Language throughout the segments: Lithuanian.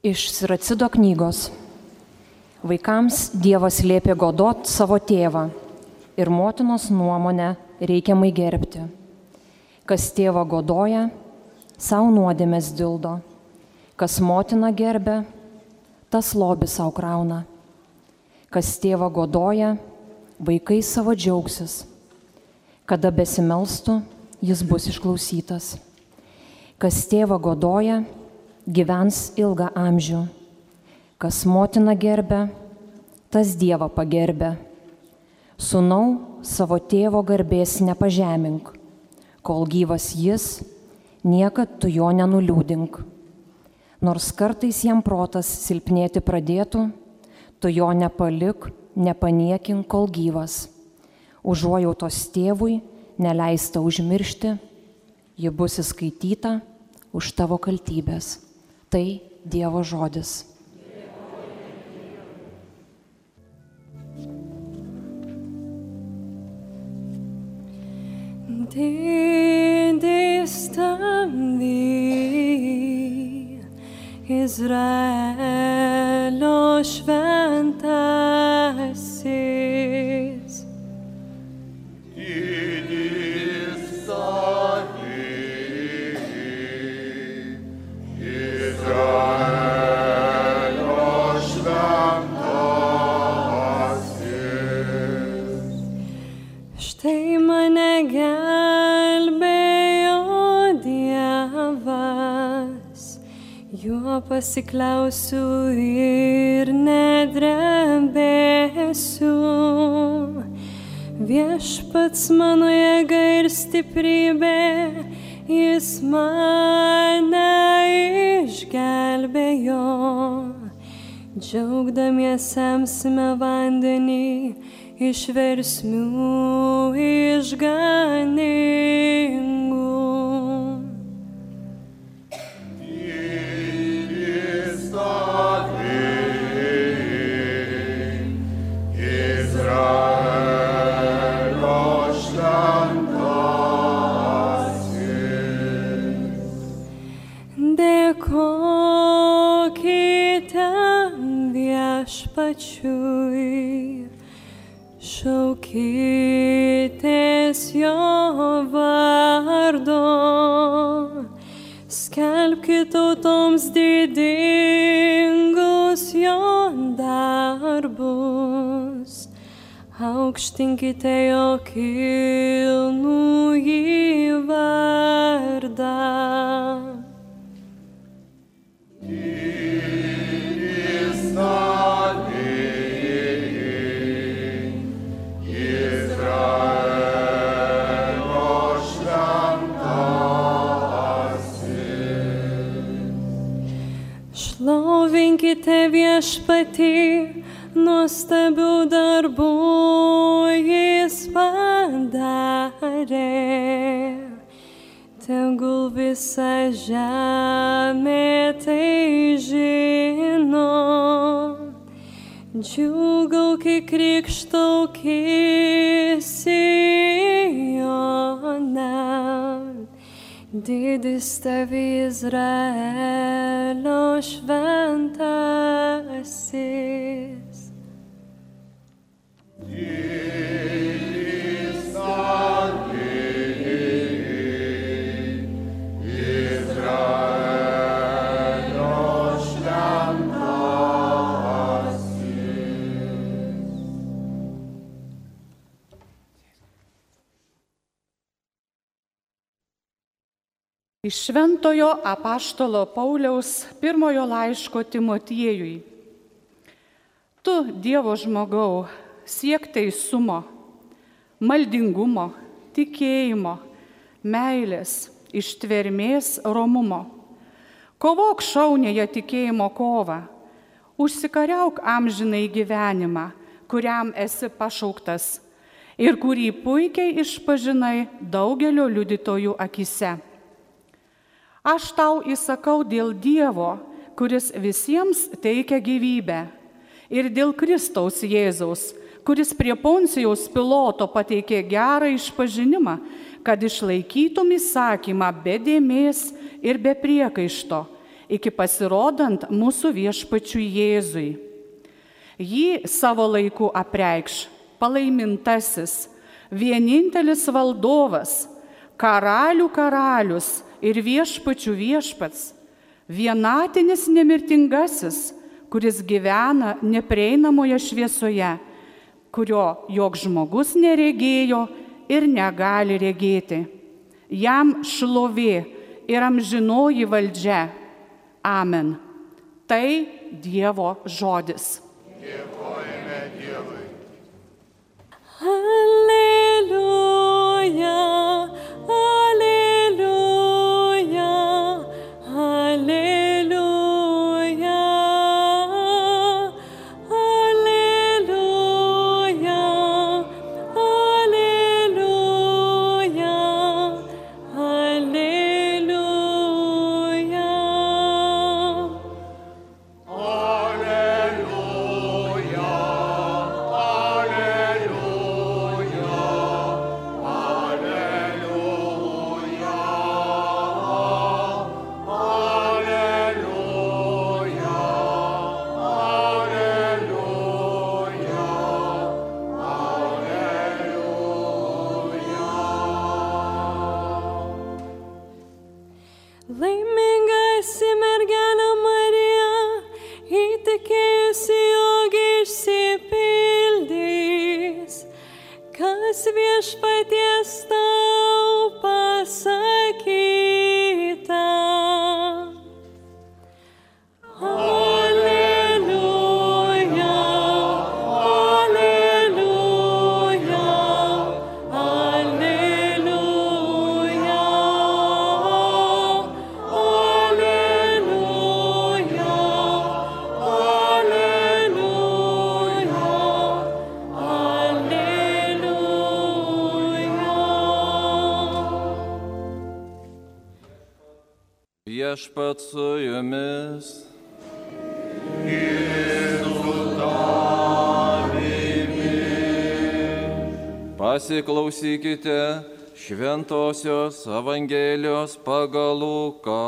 Iš Siracido knygos. Vaikams Dievas liepė godot savo tėvą ir motinos nuomonę reikiamai gerbti. Kas tėvą godoja, savo nuodėmės dildo. Kas motiną gerbia, tas lobį savo krauna. Kas tėvą godoja, vaikai savo džiaugsis. Kada besimelstų, jis bus išklausytas. Kas tėvą godoja, gyvens ilgą amžių. Kas motiną gerbia, tas Dievą pagerbia. Sūnau, savo tėvo garbės nepažemink. Kol gyvas jis, niekad tu jo nenuliūdink. Nors kartais jam protas silpnėti pradėtų, tu jo nepalik, nepaniekink, kol gyvas. Užuojautos tėvui neleista užmiršti, ji bus įskaityta už tavo kaltybės. Tai Dievo žodis. Didis tavi, Izraelio šventasis. Didis tavi, Izraelio šventasis. Štai mane gelbėjo Dievas, juo pasikliausiu ir nedrebėsiu. Viešpats mano jėga ir stiprybė, jis mane išgelbėjo. Džiaugdamiesi semsime vandenį iš versmių išganingų. Didis tavi, Izraelio šventasis. Dėkokite Viešpačiui, šaukitės jo vardo, skelbkite tautoms didingus jo darbus, aukštinkite jo kilnųjį vardą. Didis tavi, Izraelio šventasis. Šlovinkite Viešpatį, nuostabių darbų jis padarė. Tegul visa žemė tai žino. Džiūgauk į krikštauk į Sioną. Didis tavi Izraelio šventasis. Didis tavi, Izraelio šventasis. Iš Šventojo apaštalo Pauliaus pirmojo laiško Timotiejui. Tu, Dievo žmogau, siek teisumo, maldingumo, tikėjimo, meilės, ištvermės, romumo. Kovok šauniąją tikėjimo kovą, užsikariauk amžinai gyvenimą, kuriam esi pašauktas ir kurį puikiai išpažinai daugelio liudytojų akise. Aš tau įsakau dėl Dievo, kuris visiems teikia gyvybę, ir dėl Kristaus Jėzaus, kuris prie Poncijaus Piloto pateikė gerą išpažinimą, kad išlaikytum įsakymą be dėmės ir be priekaišto, iki pasirodant mūsų viešpačiui Jėzui. Jį savo laiku apreikš palaimintasis, vienintelis valdovas, karalių karalius ir viešpačių viešpats, vienatinis nemirtingasis, kuris gyvena neprieinamoje šviesoje, kurio joks žmogus neregėjo ir negali regėti. Jam šlovė ir amžinoji valdžia. Amen. Tai Dievo žodis. Dėkojame Dievui. Alleluja, alleluja, alleluja, alleluja, alleluja, alleluja. Laiminga esi mergelė Marija, įtikėjusi, jog išsipildys, kas viešpaties tau pasakyta. Alleluja, alleluja, alleluja, alleluja, alleluja. Viešpats su jumis. Pasiklausykite Šventosios Evangelijos pagal Luką.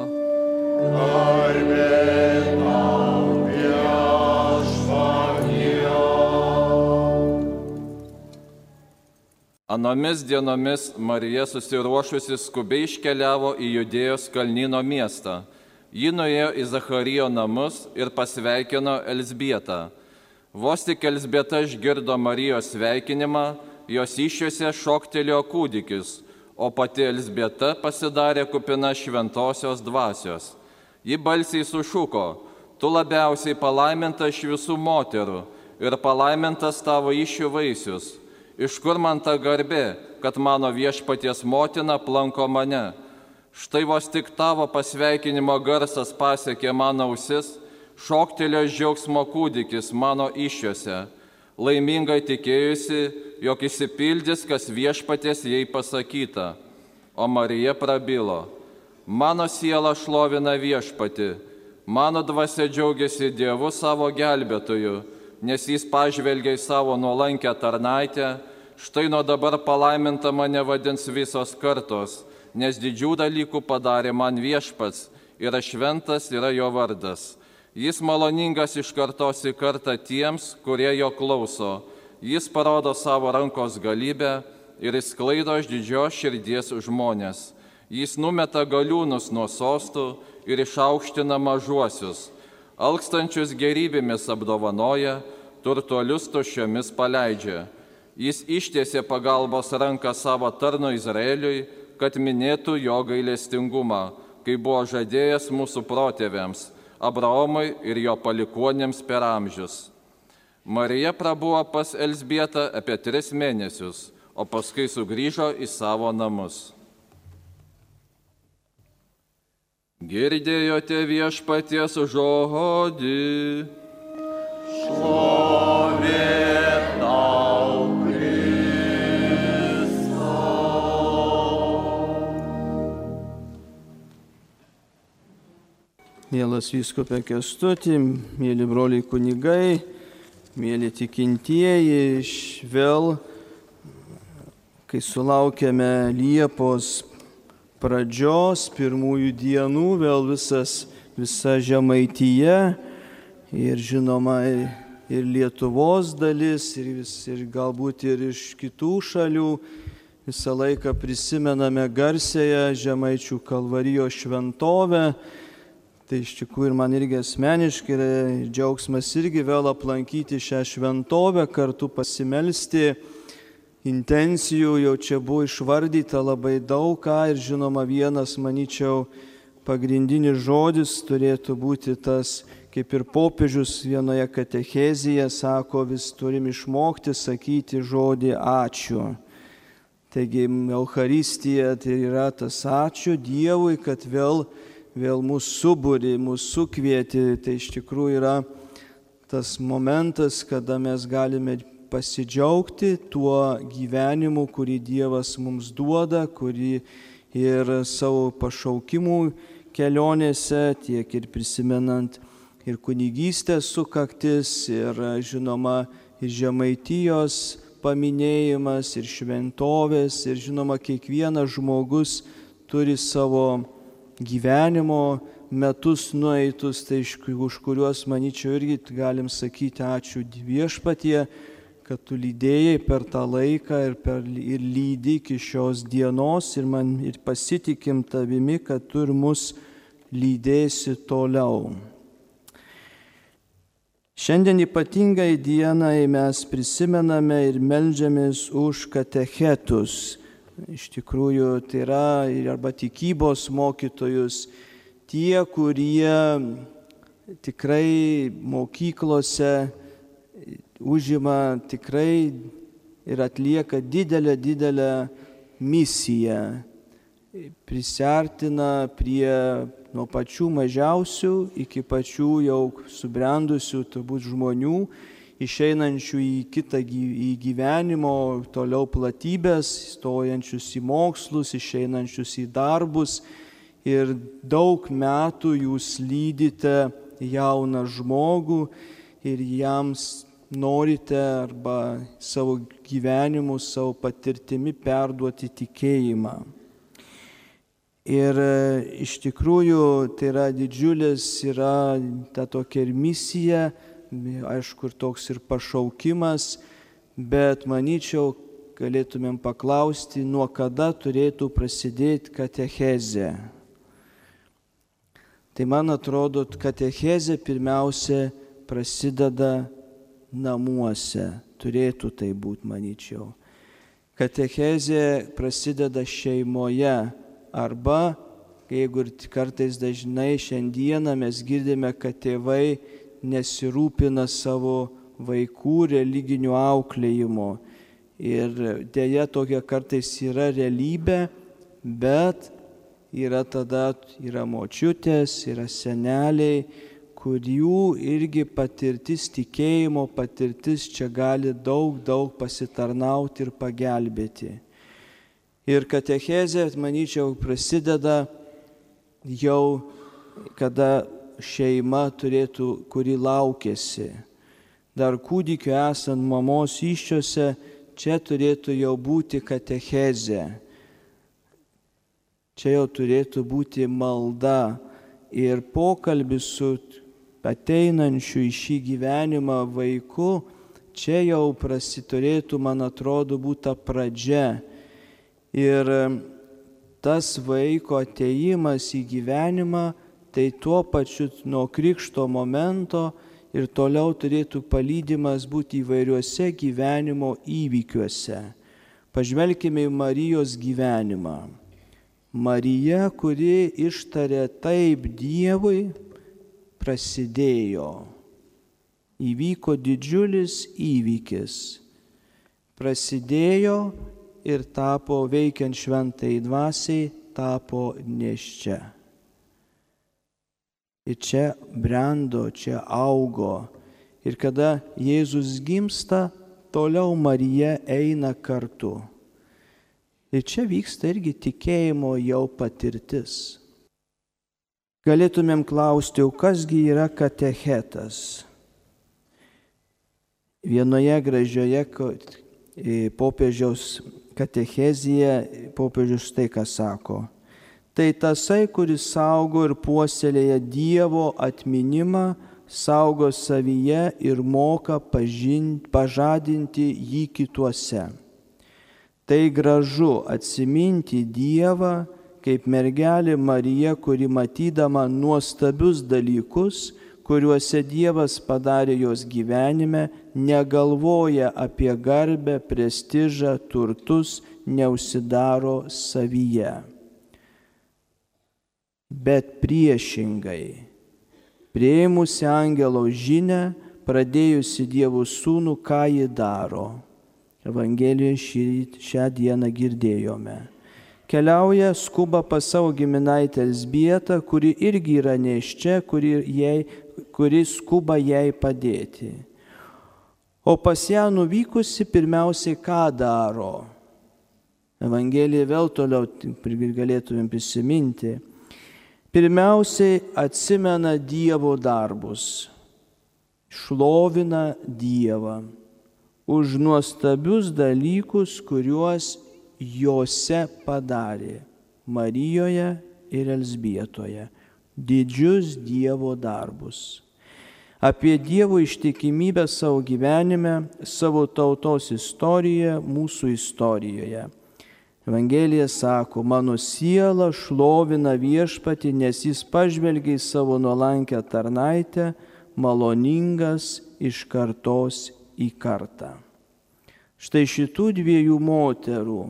Garbė tau, Viešpatie. Anomis dienomis Marija susiruošusi skubiai iškeliavo į Judėjos kalnyno miestą. Ji nuėjo į Zacharijo namus ir pasveikino Elzbietą. Vos tik Elzbieta išgirdo Marijos sveikinimą, jos įsčiose šoktelėjo kūdikis, o pati Elzbieta pasidarė kupina šventosios dvasios. Ji balsiai sušuko: tu labiausiai palaiminta iš visų moterų ir palaimintas tavo įsčių vaisius. Iš kur man ta garbė, kad mano viešpaties motina aplanko mane? Štai vos tik tavo pasveikinimo garsas pasiekė mano ausis, šoktelėjo džiaugsmo kūdikis mano įsčiose. Laimingai tikėjusi, jog išsipildys, kas viešpaties jai pasakyta. O Marija prabilo: mano siela šlovina viešpatį, mano dvasia džiaugiasi Dievu savo gelbėtoju, nes jis pažvelgia į savo nuolankę tarnaitę. Štai nuo dabar palaiminta mane vadins visos kartos, nes didžių dalykų padarė man viešpats ir šventas yra jo vardas. Jis maloningas iš kartos į kartą tiems, kurie jo klauso. Jis parodo savo rankos galybę ir išsklaido iš didžios širdies žmonės. Jis numeta galiūnus nuo sostų ir išaukština mažuosius. Alkstančius gerybėmis apdovanoja, turtuolius tuščiomis paleidžia. Jis ištiesė pagalbos ranką savo tarnui Izraeliui, kad minėtų jo gailestingumą, kai buvo žadėjęs mūsų protėviams, Abraomui ir jo palikuonėms per amžius. Marija prabuvo pas Elzbietą apie 3 mėnesius, o paskui sugrįžo į savo namus. Girdėjote viešpaties žodį. Šlovė tau, Mielas vyskupe Kęstuti, mėly broliai kunigai, mėly tikintieji, vėl, kai sulaukėme Liepos pradžios, pirmųjų dienų, vėl visas visa Žemaitija ir žinoma ir Lietuvos dalis ir galbūt ir iš kitų šalių. Visą laiką prisimename garsėją Žemaičių Kalvarijos šventovę. Tai iš tikrųjų ir man irgi asmeniškai yra džiaugsmas irgi vėl aplankyti šią šventovę, kartu pasimelsti. Intencijų jau čia buvo išvardyta labai daug ką ir žinoma vienas, manyčiau, pagrindinis žodis turėtų būti tas, kaip ir popiežius vienoje katechezėje sako, vis turim išmokti sakyti žodį ačiū. Taigi Eucharistija tai yra tas ačiū Dievui, kad vėl mūsų subūrė, mūsų sukvietė. Tai iš tikrųjų yra tas momentas, kada mes galime pasidžiaugti tuo gyvenimu, kurį Dievas mums duoda, kurį ir savo pašaukimų kelionėse, tiek ir prisimenant ir kunigystės sukaktis, ir žinoma ir Žemaitijos paminėjimas, ir šventovės, ir žinoma kiekvienas žmogus turi savo gyvenimo metus nueitus, tai už kuriuos, manyčiau, irgi galim sakyti ačiū Viešpatie, kad tu lydėjai per tą laiką ir lydi iki šios dienos ir pasitikim tavimi, kad tu ir mus lydėsi toliau. Šiandien ypatingai dienai mes prisimename ir meldžiamės už katechetus. Iš tikrųjų, tai yra arba tikybos mokytojus, tie, kurie tikrai mokyklose užima tikrai ir atlieka didelę misiją. Prisiartina prie nuo pačių mažiausių iki pačių jau subrendusių turbūt žmonių, išeinančių į kitą gyvenimo toliau platybės, stojančius į mokslus, išeinančius į darbus. Ir daug metų jūs lydite jauną žmogų ir jiems norite arba savo gyvenimu, savo patirtimi perduoti tikėjimą. Ir iš tikrųjų tai yra didžiulis, yra ta tokia ir misija, aišku, ir toks ir pašaukimas, bet manyčiau, galėtumėm paklausti, nuo kada turėtų prasidėti katechezė. Tai man atrodo, katechezė pirmiausia prasideda namuose, turėtų tai būti, manyčiau. Katechezė prasideda šeimoje arba, jeigu ir kartais dažnai šiandieną mes girdime, kad tėvai nesirūpina savo vaikų religiniu auklėjimu. Ir dėja tokia kartais yra realybė, bet yra močiutės, yra seneliai, kurių irgi patirtis, tikėjimo patirtis čia gali daug pasitarnauti ir pagelbėti. Ir katechezė, manyčiau, prasideda jau, kada šeima turėtų, kuri laukiasi. Dar kūdikiu esant mamos įsčiose, čia turėtų jau būti katechezė. Čia jau turėtų būti malda ir pokalbis su ateinančiu į šį gyvenimą vaiku, čia jau turėtų, man atrodo, būti ta pradžia. Ir tas vaiko atėjimas į gyvenimą, tai tuo pačiu nuo krikšto momento ir toliau turėtų palydimas būti įvairiuose gyvenimo įvykiuose. Pažvelkime į Marijos gyvenimą. Marija, kuri ištarė taip Dievui, prasidėjo. Įvyko didžiulis įvykis. Prasidėjo ir tapo veikiant šventai dvasiai, tapo nėščia. Ir čia brendo, čia augo. Ir kada Jėzus gimsta, toliau Marija eina kartu. Ir čia vyksta irgi tikėjimo jau patirtis. Galėtumėm klausti, o kasgi yra katechetas? Vienoje gražioje popiežiaus katechezėje popiežius tai ką sako. Tai tasai, kuris saugo ir puoselėja Dievo atminimą, saugo savyje ir moka pažadinti jį kituose. Tai gražu atsiminti Dievą, kaip mergelė Marija, kuri matydama nuostabius dalykus, kuriuose Dievas padarė jos gyvenime, negalvoja apie garbę, prestižą, turtus, neužsidaro savyje. Bet priešingai, priėmusi angelo žinią, pradėjusi Dievo sūnų, ką ji daro. Evangelijoje šią dieną girdėjome. Keliauja, skuba pas savo giminaitę Elzbietą, kuri irgi yra nėščia, kuri skuba jai padėti. O pas ją nuvykusi pirmiausiai ką daro? Evangelija vėl toliau galėtumėm prisiminti. Pirmiausiai atsimena Dievo darbus, šlovina Dievą už nuostabius dalykus, kuriuos jose padarė Marijoje ir Elzbietoje, didžius Dievo darbus. Apie Dievo ištikimybę savo gyvenime, savo tautos istorijoje, mūsų istorijoje. Evangelija sako, mano siela šlovina Viešpatį, nes jis pažvelgia į savo nuolankę tarnaitę, maloningas iš kartos į kartą. Štai šitų dviejų moterų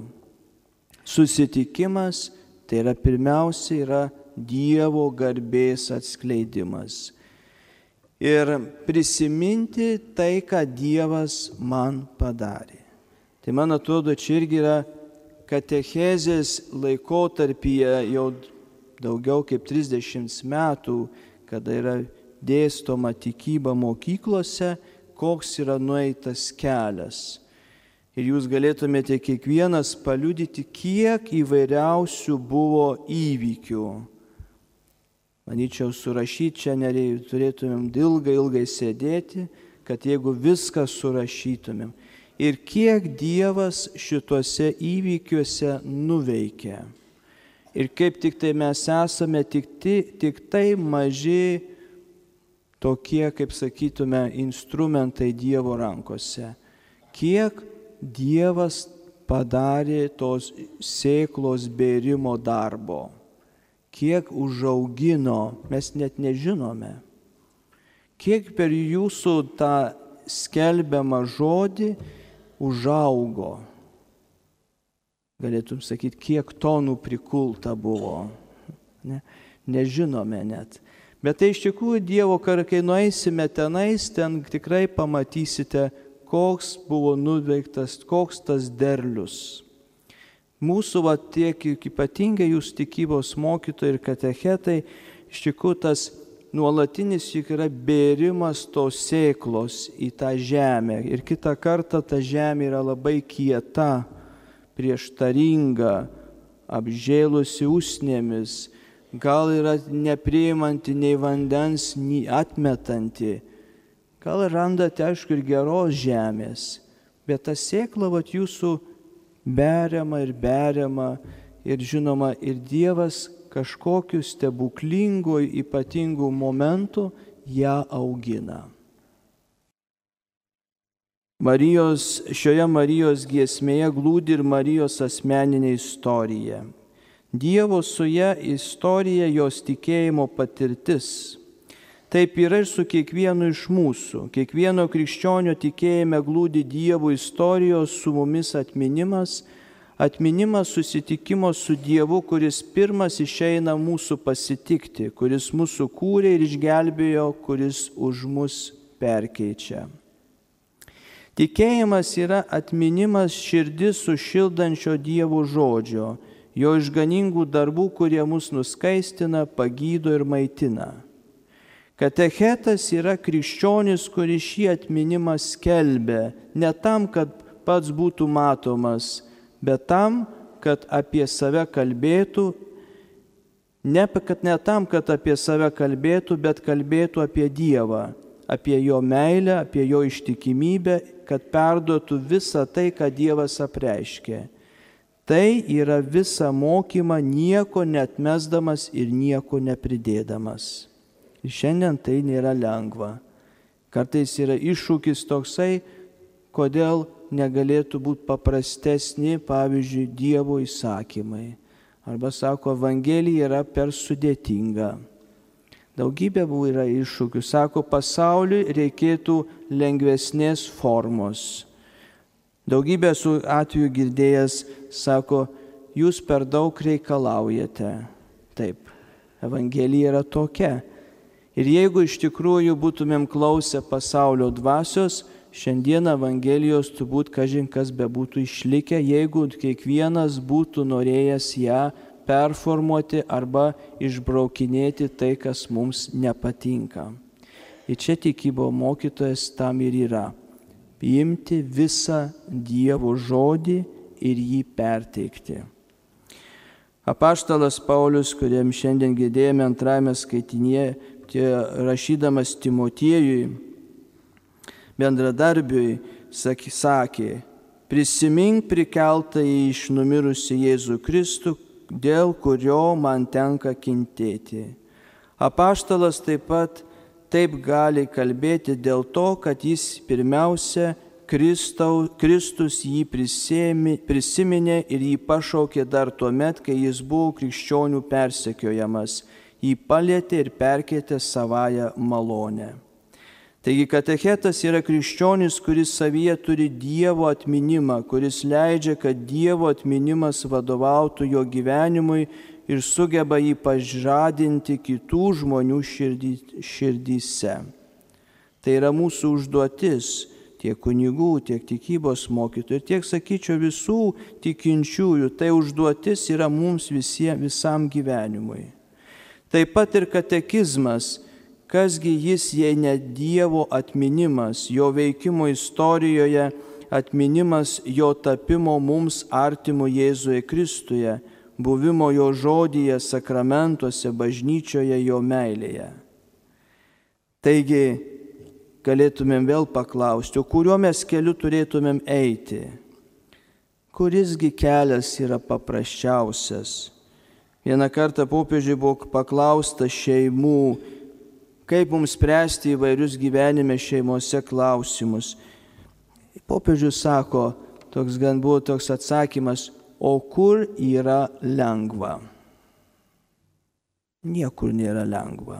susitikimas, tai yra pirmiausia Dievo garbės atskleidimas. Ir prisiminti tai, ką Dievas man padarė. Tai man atrodo, čia irgi yra katechezės laikotarpyje jau daugiau kaip 30 metų, kada yra dėstoma tikyba mokyklose, koks yra nueitas kelias. Ir jūs galėtumėte kiekvienas paliudyti, kiek įvairiausių buvo įvykių. Manyčiau, surašyti čia turėtumėm ilgai sėdėti, kad jeigu viską surašytumėm. Ir kiek Dievas šituose įvykiuose nuveikia. Ir kaip tik tai mes esame tik tai maži tokie, kaip sakytume, instrumentai Dievo rankose. Kiek Dievas padarė tos sėklos bėrimo darbo. Kiek užaugino, mes net nežinome. Kiek per jūsų tą skelbiamą žodį užaugo. Galėtum sakyti, kiek tonų prikulta buvo. Nežinome net. Bet tai iš tikrųjų Dievo, kai nueisime tenais, ten tikrai pamatysite, koks buvo nuveiktas, koks tas derlius. Mūsų tiek ypatingai jūs tikybos mokytojai ir katechetai, iš tikrųjų tas nuolatinis juk yra bėrimas tos sėklos į tą žemę. Ir kitą kartą ta žemė yra labai kieta, prieštaringa, apžėlusi usnėmis, gal yra nepriimanti nei vandens, nei atmetanti. Gal randate, aišku, ir geros žemės, bet ta sėkla jūsų beriama ir žinoma, ir Dievas kažkokiu stebuklingu, ypatingu momentu ją augina. Šioje Marijos giesmėje glūdi ir Marijos asmeninė istorija. Dievo su ja istorija, jos tikėjimo patirtis. Taip yra ir su kiekvienu iš mūsų. Kiekvieno krikščionio tikėjime glūdi Dievo istorijos su mumis atminimas susitikimo su Dievu, kuris pirmas išeina mūsų pasitikti, kuris mūsų kūrė ir išgelbėjo, kuris už mus perkeičia. Tikėjimas yra atminimas širdis sušildančio Dievo žodžio, jo išganingų darbų, kurie mus nuskaistina, pagydo ir maitina. Katechetas yra krikščionis, kuris šį atminimą skelbia, ne tam, kad pats būtų matomas, bet tam, kad apie save kalbėtų, ne tam, kad apie save kalbėtų, bet kalbėtų apie Dievą, apie jo meilę, apie jo ištikimybę, kad perduotų visą tai, ką Dievas apreiškė. Tai yra visą mokymą nieko neatmesdamas ir nieko nepridėdamas. Ir šiandien tai nėra lengva. Kartais yra iššūkis toksai, kodėl negalėtų būti paprastesni, pavyzdžiui, Dievo įsakymai. Arba sako, Evangelija yra per sudėtinga. Daugybė yra iššūkių. Sako, pasauliui reikėtų lengvesnės formos. Daugybė su atveju girdėjęs sako, jūs per daug reikalaujate. Taip, Evangelija yra tokia. Ir jeigu iš tikrųjų būtumėm klausę pasaulio dvasios, šiandien Evangelijos turbūt kažin kas bebūtų išlikę, jeigu kiekvienas būtų norėjęs ją performuoti arba išbraukinėti tai, kas mums nepatinka. Ir čia tikybos mokytojas tam ir yra. Imti visą Dievo žodį ir jį perteikti. Apaštalas Paulius, kuriam šiandien girdėjome antrajame skaitinėje, rašydamas Timotiejui, bendradarbiui, sakė, prisimink prikeltąjį iš numirusių Jėzų Kristų, dėl kurio man tenka kentėti. Apaštalas taip pat taip gali kalbėti dėl to, kad jis pirmiausia Kristus jį prisiminė ir jį pašaukė dar tuo met, kai jis buvo krikščionių persekiojamas. Jį palietė ir perkeitė savąją malonę. Taigi katechetas yra krikščionis, kuris savyje turi Dievo atminimą, kuris leidžia, kad Dievo atminimas vadovautų jo gyvenimui ir sugeba jį pažadinti kitų žmonių širdyse. Tai yra mūsų užduotis, tiek kunigų, tiek tikybos mokytojų, ir tiek, sakyčiau, visų tikinčiųjų. Tai užduotis yra mums visam gyvenimui. Taip pat ir katekizmas, kasgi jis, jei ne Dievo atminimas, jo veikimo istorijoje, atminimas jo tapimo mums artimu Jėzuje Kristuje, buvimo jo žodyje, sakramentuose, bažnyčioje, jo meilėje. Taigi, galėtumėm vėl paklausti, o kuriuo mes keliu turėtumėm eiti? Kurisgi kelias yra paprasčiausias? Vieną kartą popiežiui buvo paklausta šeimų, kaip mums spręsti įvairius gyvenime šeimose klausimus. Popiežius sako, buvo toks atsakymas, o kur yra lengva? Niekur nėra lengva.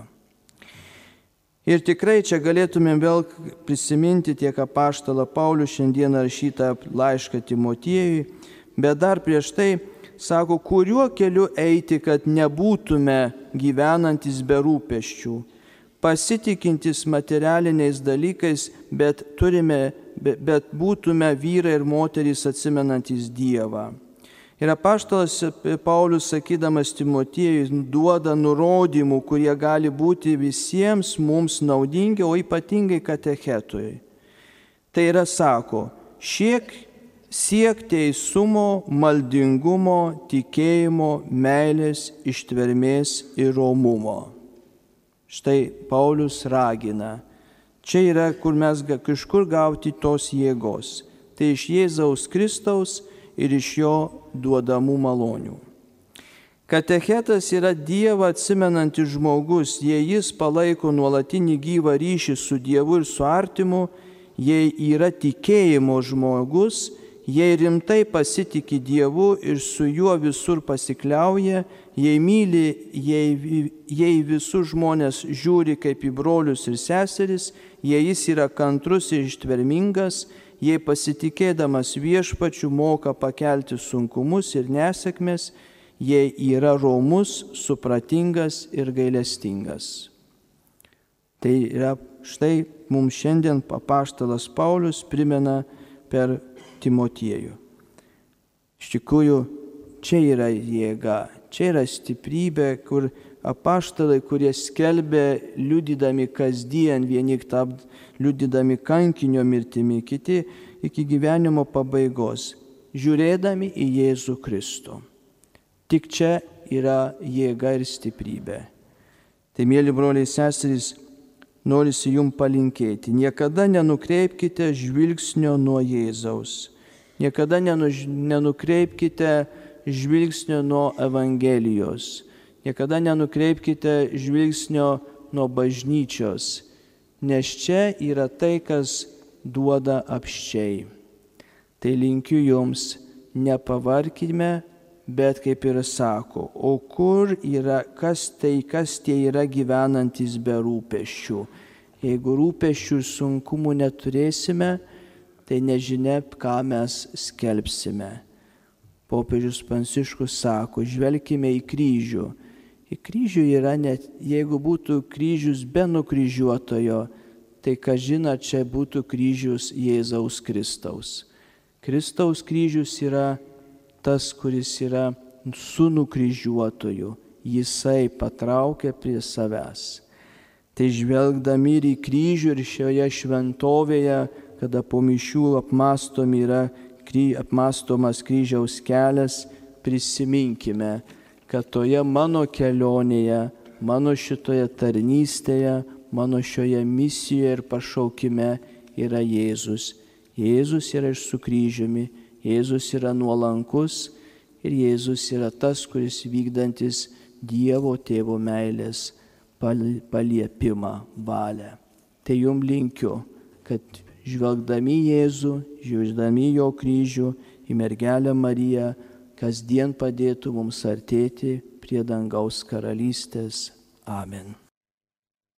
Ir tikrai čia galėtumėm vėl prisiminti tiek apaštalą Paulių šiandieną rašytą laišką Timotiejui, bet dar prieš tai sako, kuriuo keliu eiti, kad nebūtume gyvenantis be rūpesčių, pasitikintis materialiniais dalykais, bet būtume vyrai ir moterys atsimenantis Dievą. Ir apaštalas Paulius, sakydamas Timotiejui, duoda nurodymų, kurie gali būti visiems mums naudingi, o ypatingai katechetui. Tai yra, sako, siek teisumo, maldingumo, tikėjimo, meilės, ištvermės ir romumo. Štai Paulius ragina. Čia yra, kur mes kažkur gauti tos jėgos. Tai iš Jėzaus Kristaus ir iš jo duodamų malonių. Katechetas yra Dievą atsimenantis žmogus, jei jis palaiko nuolatinį gyvą ryšį su Dievu ir su artimu, jei yra tikėjimo žmogus, jei rimtai pasitiki Dievu ir su juo visur pasikliauja, jei myli, jei visus žmonės žiūri kaip į brolius ir seseris, jei jis yra kantrus ir ištvermingas, jei pasitikėdamas viešpačiu moka pakelti sunkumus ir nesėkmes, jei yra romus, supratingas ir gailestingas. Tai yra štai mums šiandien apaštalas Paulius primena per Timotiejų. Iš tikrųjų, čia yra jėga, čia yra stiprybė, kur apaštalai, kurie skelbė liudydami kasdien, vieni liudydami kankinio mirtimi, kiti iki gyvenimo pabaigos, žiūrėdami į Jėzų Kristų. Tik čia yra jėga ir stiprybė. Tai, mėly broliai seserys, norisi jums palinkėti. Niekada nenukreipkite žvilgsnio nuo Jėzaus. Niekada nenukreipkite žvilgsnio nuo Evangelijos. Niekada nenukreipkite žvilgsnio nuo bažnyčios, nes čia yra tai, kas duoda apsčiai. Tai linkiu jums, nepavarkime, bet kaip ir sako, o kur yra, kas tie yra gyvenantis be rūpesčių. Jeigu rūpesčių ir sunkumų neturėsime, tai nežinia, ką mes skelbsime. Popiežius Pranciškus sako, žvelkime į kryžių. Į kryžių yra net, jeigu būtų kryžius be nukryžiuotojo, tai kažin ar čia būtų kryžius Jėzaus Kristaus. Kristaus kryžius yra tas, kuris yra su nukryžiuotoju. Jisai patraukia prie savęs. Tai žvelgdami ir į kryžių ir šioje šventovėje, kada po mišių apmąstomas kryžiaus kelias, prisiminkime, kad toje mano kelionėje, mano šitoje tarnystėje, mano šioje misijoje ir pašaukime yra Jėzus. Jėzus yra ir su kryžiumi, Jėzus yra nuolankus ir Jėzus yra tas, kuris vykdantis Dievo Tėvo meilės paliepimą, valią. Tai jums linkiu, kad žvelgdami Jėzų, žvelgdami jo kryžių, į mergelę Mariją, kasdien padėtų mums artėti prie dangaus karalystės. Amen.